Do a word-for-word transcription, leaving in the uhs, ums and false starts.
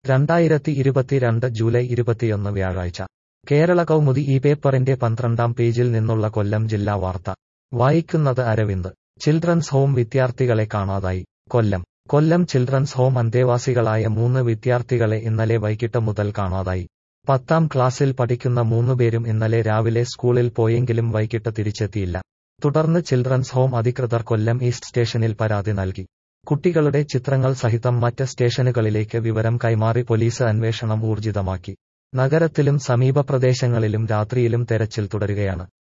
രണ്ടായിരത്തി ഇരുപത്തിരണ്ട് ജൂലൈ ഇരുപത്തിയൊന്ന് വ്യാഴാഴ്ച കേരള കൗമുദി ഈ പേപ്പറിന്റെ പന്ത്രണ്ടാം പേജിൽ നിന്നുള്ള കൊല്ലം ജില്ലാ വാർത്ത വായിക്കുന്നത് അരവിന്ദ്. ചിൽഡ്രൻസ് ഹോം വിദ്യാർത്ഥികളെ കാണാതായി. കൊല്ലം കൊല്ലം ചിൽഡ്രൻസ് ഹോം അന്തേവാസികളായ മൂന്ന് വിദ്യാർത്ഥികളെ ഇന്നലെ വൈകിട്ട് മുതൽ കാണാതായി. പത്താം ക്ലാസ്സിൽ പഠിക്കുന്ന മൂന്നുപേരും ഇന്നലെ രാവിലെ സ്കൂളിൽ പോയെങ്കിലും വൈകിട്ട് തിരിച്ചെത്തിയില്ല. തുടർന്ന് ചിൽഡ്രൻസ് ഹോം അധികൃതർ കൊല്ലം ഈസ്റ്റ് സ്റ്റേഷനിൽ പരാതി നൽകി. കുട്ടികളുടെ ചിത്രങ്ങൾ സഹിതം മറ്റ് സ്റ്റേഷനുകളിലേക്ക് വിവരം കൈമാറി പോലീസ് അന്വേഷണം ഊർജിതമാക്കി. നഗരത്തിലും സമീപ പ്രദേശങ്ങളിലും രാത്രിയിലും തെരച്ചിൽ തുടരുകയാണ്.